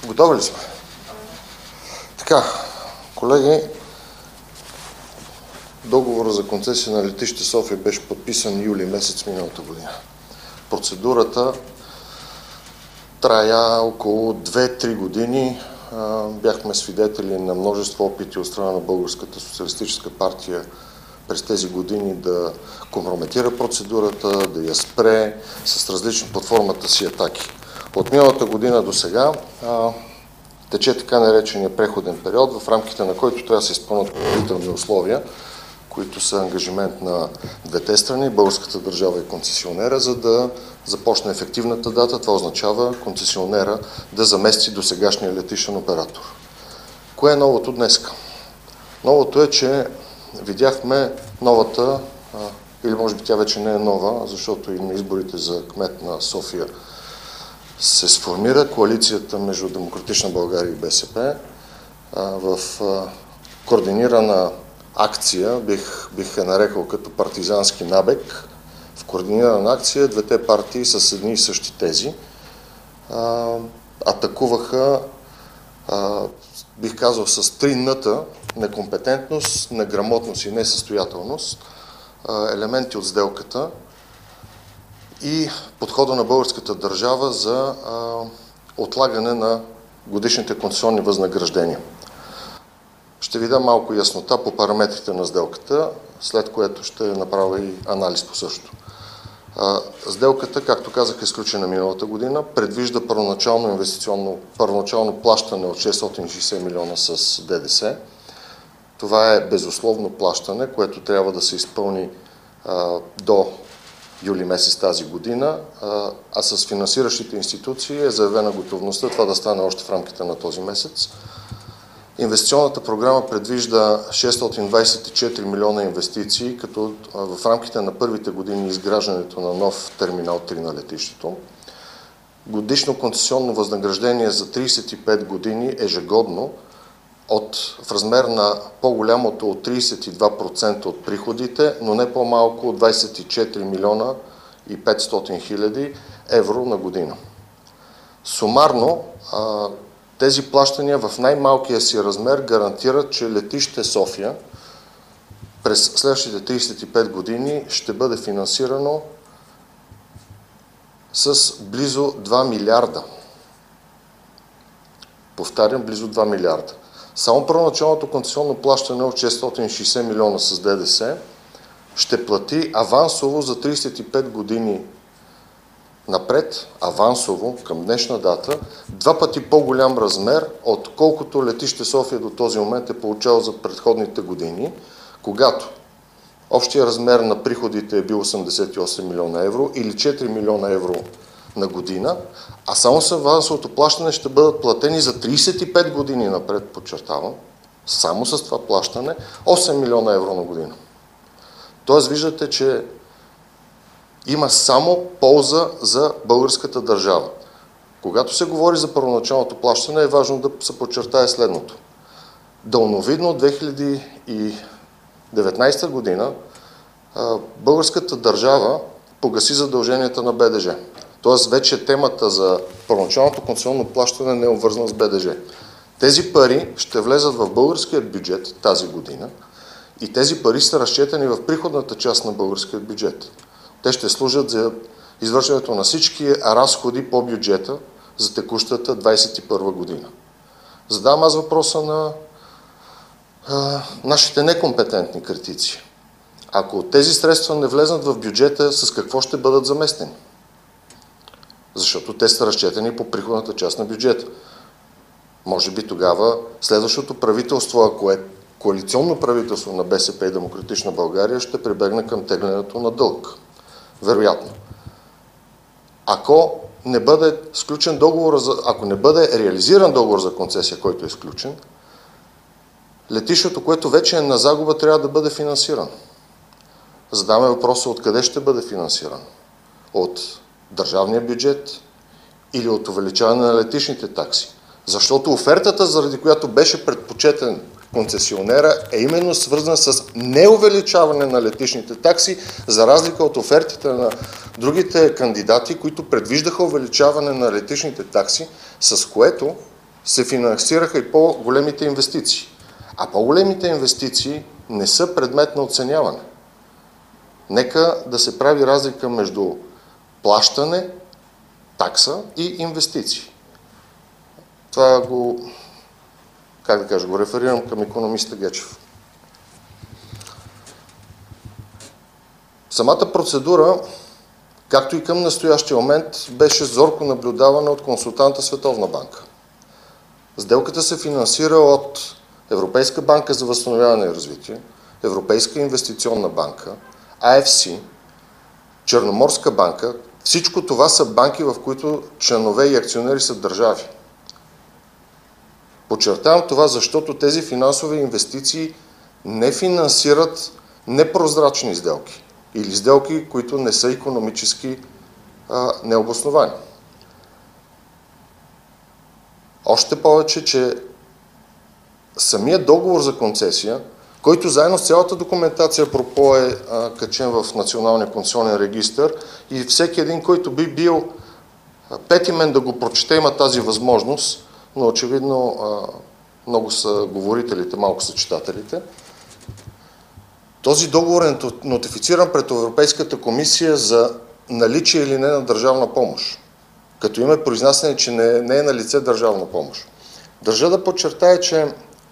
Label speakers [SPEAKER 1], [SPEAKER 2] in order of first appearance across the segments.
[SPEAKER 1] Готови ли сме? Така, колеги, договорът за концесия на летище София беше подписан юли месец миналата година. Процедурата трая около 2-3 години. Бяхме свидетели на множество опити от страна на Българската социалистическа партия през тези години да компрометира процедурата, да я спре с различни под формата си атаки. От миналата година до сега тече така наречения преходен период, в рамките на който трябва да се изпълнят предварителни условия, които са ангажимент на двете страни, българската държава и концесионера, за да започне ефективната дата. Това означава концесионера да замести досегашния летищен оператор. Кое е новото днеска? Новото е, че видяхме новата, или може би тя вече не е нова, защото и на изборите за кмет на София се сформира коалицията между Демократична България и БСП в координирана акция, бих я нарекал като партизански набег. В координирана акция двете партии с едни и същи тези атакуваха, бих казал, с 3 н-та: некомпетентност, неграмотност и несъстоятелност, елементи от сделката и подхода на българската държава за отлагане на годишните концесионни възнаграждения. Ще ви дам малко яснота по параметрите на сделката, след което ще направя и анализ по същото. Сделката, както казах, е сключена миналата година, предвижда първоначално плащане от 660 милиона с ДДС. Това е безусловно плащане, което трябва да се изпълни до юли месец тази година, а с финансиращите институции е заявена готовността това да стане още в рамките на този месец. Инвестиционната програма предвижда 624 милиона инвестиции, като в рамките на първите години изграждането на нов терминал 3 на летището. Годишно концесионно възнаграждение за 35 години ежегодно в размер на по-голямото от 32% от приходите, но не по-малко от 24 милиона и 500 хиляди евро на година. Сумарно тези плащания в най-малкия си размер гарантират, че летище София през следващите 35 години ще бъде финансирано с близо 2 милиарда. Повтарям, близо 2 милиарда. Само първоначалното концесионно плащане от 660 милиона с ДДС ще плати авансово за 35 години напред, авансово към днешна дата, 2 пъти по-голям размер, отколкото летище София до този момент е получавал за предходните години, когато общия размер на приходите е бил 88 милиона евро или 4 милиона евро на година, а само с авансовото плащане ще бъдат платени за 35 години напред, подчертавам, само с това плащане 8 милиона евро на година. Тоест виждате, че има само полза за българската държава. Когато се говори за първоначалното плащане, е важно да се подчертае следното. Далновидно от 2019 година българската държава погаси задълженията на БДЖ. Тоест вече темата за първоначалното концесионно плащане не е обвързана с БДЖ. Тези пари ще влезат в българския бюджет тази година и тези пари са разчетени в приходната част на българския бюджет. Те ще служат за извършването на всички разходи по бюджета за текущата 2021 година. Задавам аз въпроса на нашите некомпетентни критици. Ако тези средства не влезнат в бюджета, с какво ще бъдат заместени? Защото те са разчетени по приходната част на бюджета. Може би тогава следващото правителство, ако е коалиционно правителство на БСП и Демократична България, ще прибегне към теглянето на дълг. Вероятно. Ако не бъде сключен договор, ако не бъде реализиран договор за концесия, който е сключен, летището, което вече е на загуба, трябва да бъде финансирано. Задаваме въпроса откъде ще бъде финансиран. От държавния бюджет или от увеличаване на летищните такси. Защото офертата, заради която беше предпочетен концесионера, е именно свързана с неувеличаване на летищните такси, за разлика от офертите на другите кандидати, които предвиждаха увеличаване на летищните такси, с което се финансираха и по-големите инвестиции. А по-големите инвестиции не са предмет на оценяване. Нека да се прави разлика между плащане, такса и инвестиции. Това го реферирам към икономиста Гечев. Самата процедура, както и към настоящия момент, беше зорко наблюдавана от консултанта Световна банка. Сделката се финансира от Европейска банка за възстановяване и развитие, Европейска инвестиционна банка, АФС, Черноморска банка. Всичко това са банки, в които членове и акционери са държави. Подчертавам това, защото тези финансови инвестиции не финансират непрозрачни сделки или сделки, които не са икономически необосновани. Още повече, че самият договор за концесия, който заедно с цялата документация пропо е качен в Националния концесионен регистър и всеки един, който би бил петимен да го прочете, има тази възможност, но очевидно много са говорителите, малко са читателите. Този договор е нотифициран пред Европейската комисия за наличие или не на държавна помощ, като има произнасяне, че не е на лице държавна помощ. Държа да подчертая, че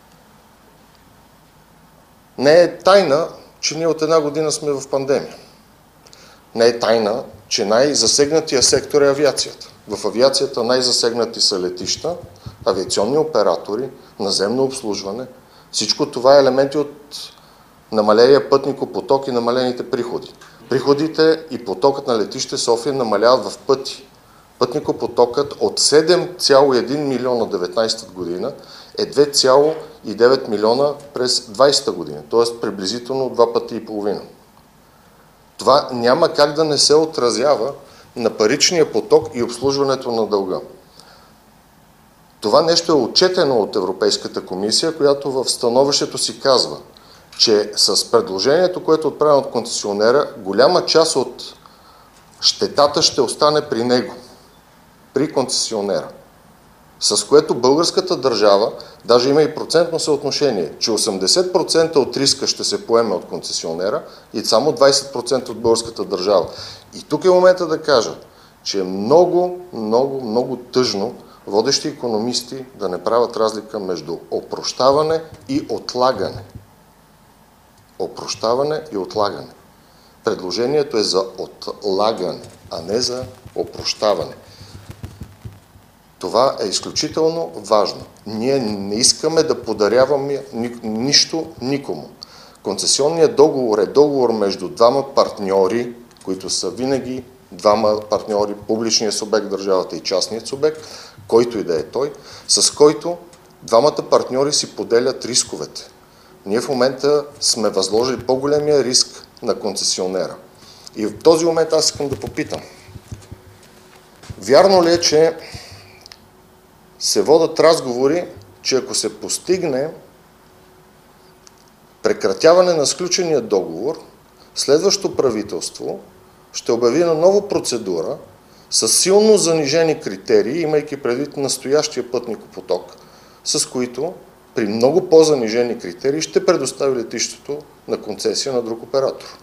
[SPEAKER 1] не е тайна, че ние от една година сме в пандемия. Не е тайна, че най-засегнатия сектор е авиацията. В авиацията най-засегнати са летища, авиационни оператори, наземно обслужване. Всичко това е елементи от намаления пътникопоток и намалените приходи. Приходите и потокът на летище София намаляват в пъти. Пътникопотокът от 7,1 милиона 19 година е 2,9 милиона през 20 година, т.е. приблизително 2 пъти и половина. Това няма как да не се отразява на паричния поток и обслужването на дълга. Това нещо е отчетено от Европейската комисия, която в становището си казва, че с предложението, което е отправено от концесионера, голяма част от щетата ще остане при него, при концесионера. С което българската държава, даже има и процентно съотношение, че 80% от риска ще се поеме от концесионера и само 20% от българската държава. И тук е момента да кажа, че е много тъжно водещи икономисти да не правят разлика между опрощаване и отлагане. Опрощаване и отлагане. Предложението е за отлагане, а не за опрощаване. Това е изключително важно. Ние не искаме да подаряваме нищо никому. Концесионният договор е договор между двама партньори, които са винаги двама партньори, публичният субект, държавата и частният субект, който и да е той, с който двамата партньори си поделят рисковете. Ние в момента сме възложили по-големия риск на концесионера. И в този момент аз искам да попитам. Вярно ли е, че се водят разговори, че ако се постигне прекратяване на сключения договор, следващото правителство ще обяви на нова процедура с силно занижени критерии, имайки предвид настоящия пътникопоток, с които при много по-занижени критерии ще предостави летището на концесия на друг оператор.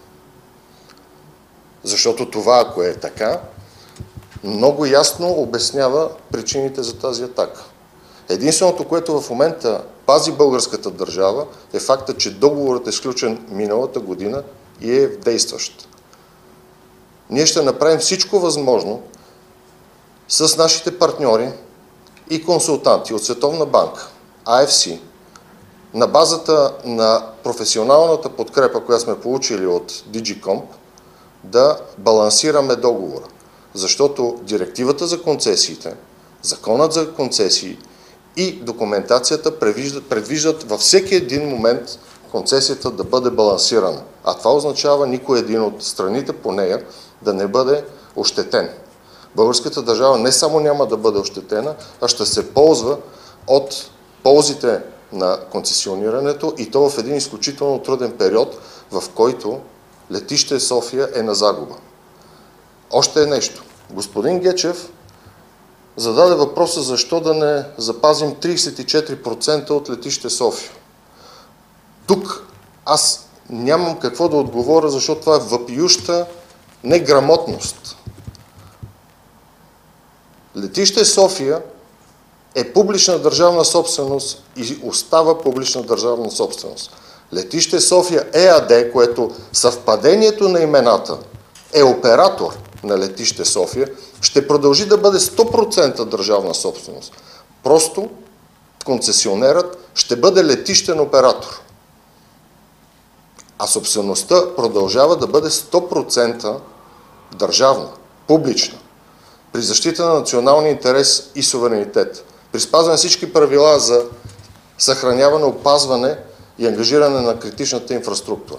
[SPEAKER 1] Защото това, ако е така, много ясно обяснява причините за тази атака. Единственото, което в момента пази българската държава, е факта, че договорът е сключен миналата година и е действащ. Ние ще направим всичко възможно с нашите партньори и консултанти от Световна банка, АФС, на базата на професионалната подкрепа, която сме получили от DigiComp, да балансираме договора. Защото директивата за концесиите, законът за концесии и документацията предвиждат във всеки един момент концесията да бъде балансирана. А това означава никой един от страните по нея да не бъде ощетен. Българската държава не само няма да бъде ощетена, а ще се ползва от ползите на концесионирането и то в един изключително труден период, в който летище София е на загуба. Още нещо. Господин Гечев зададе въпроса защо да не запазим 34% от летище София. Тук аз нямам какво да отговоря, защото това е въпиюща неграмотност. Летище София е публична държавна собственост и остава публична държавна собственост. Летище София ЕАД, което съвпадението на имената е оператор на Летище София, ще продължи да бъде 100% държавна собственост. Просто концесионерът ще бъде летищен оператор. А собствеността продължава да бъде 100% държавна, публична, при защита на националния интерес и суверенитет, при спазване всички правила за съхраняване, опазване и ангажиране на критичната инфраструктура.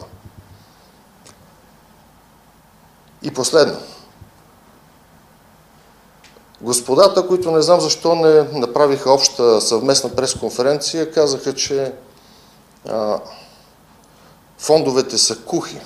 [SPEAKER 1] И последно. Господата, които не знам защо не направиха обща съвместна пресконференция, казаха, че фондовете са кухи.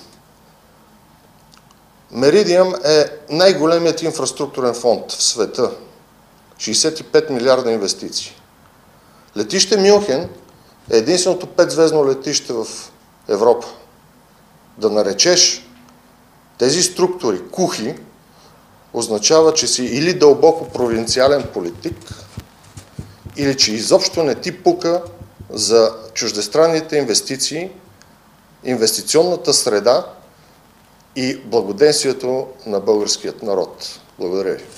[SPEAKER 1] Меридиъм е най-големият инфраструктурен фонд в света. 65 милиарда инвестиции. Летище Мюнхен е единственото 5-звездно летище в Европа. Да наречеш тези структури кухи, означава, че си или дълбоко провинциален политик, или че изобщо не ти пука за чуждестранните инвестиции, инвестиционната среда и благоденствието на българският народ. Благодаря ви.